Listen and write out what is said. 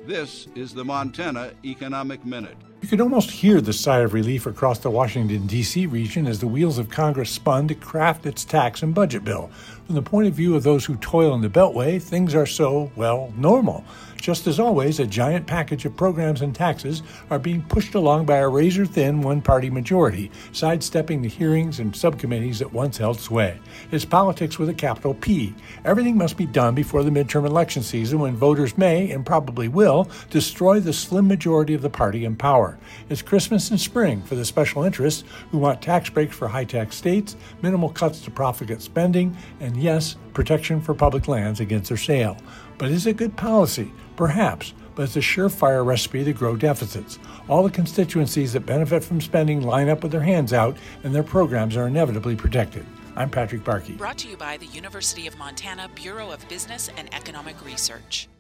This is the Montana Economic Minute. You could almost hear the sigh of relief across the Washington, D.C. region as the wheels of Congress spun to craft its tax and budget bill. From the point of view of those who toil in the Beltway, things are so, normal. Just as always, a giant package of programs and taxes are being pushed along by a razor-thin one-party majority, sidestepping the hearings and subcommittees that once held sway. It's politics with a capital P. Everything must be done before the midterm election season when voters may, and probably will, destroy the slim majority of the party in power. It's Christmas and spring for the special interests who want tax breaks for high-tax states, minimal cuts to profligate spending, and yes, protection for public lands against their sale. But is it good policy? Perhaps, but it's a surefire recipe to grow deficits. All the constituencies that benefit from spending line up with their hands out, and their programs are inevitably protected. I'm Patrick Barkey. Brought to you by the University of Montana Bureau of Business and Economic Research.